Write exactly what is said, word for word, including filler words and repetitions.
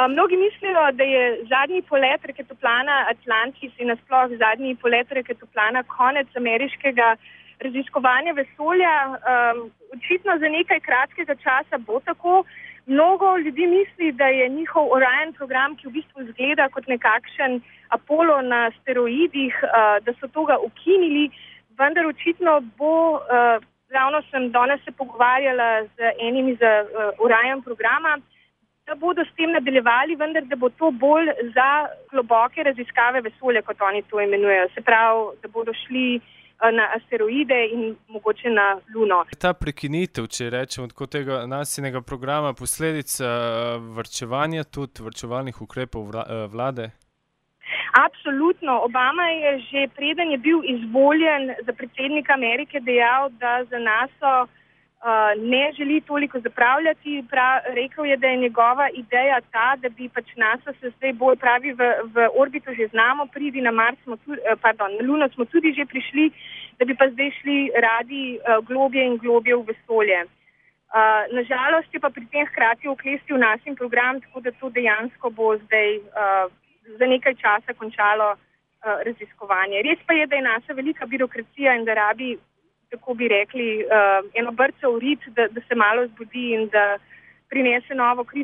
Mnogi mislijo, da je zadnji polet raketoplana Atlantis in nasploh zadnji polet raketoplana konec ameriškega raziskovanja vesolja. Um, očitno za nekaj kratkega časa bo tako. Mnogo ljudi misli, da je njihov Orion program, ki v bistvu izgleda kot nekakšen Apollo na steroidih, uh, da so toga ukinili, vendar očitno bo, uh, ravno sem danes se pogovarjala z enim iz uh, Orion programa, da bodo s tem nadaljevali, vendar da bo to bolj za globoke raziskave vesolja, kot oni to imenujejo. Se pravi, da bodo šli na asteroide in mogoče na Luno. Ta prekinitev, če rečemo tako, tega nasinega programa, posledica varčevanja, tudi varčevalnih ukrepov vlade? Absolutno. Obama je že preden je bil izvoljen za predsednika Amerike dejal, da za NASA Uh, ne želi toliko zapravljati. Prav, rekel je, da je njegova ideja ta, da bi pač NASA se zdaj bolj pravi v, v orbito že znamo, pridi na Mars smo tudi, pardon, na Luno smo tudi že prišli, da bi pa zdaj šli radi uh, globje in globje v vesolje. Uh, nažalost je pa pri tem hkrati oklestil nasin program, tako da to dejansko bo zdaj uh, za nekaj časa končalo uh, raziskovanje. Res pa je, da je NASA velika birokracija in da rabi, tako bi rekli, uh, eno brco v rit, da, da se malo zbudi in da prinese novo krizo.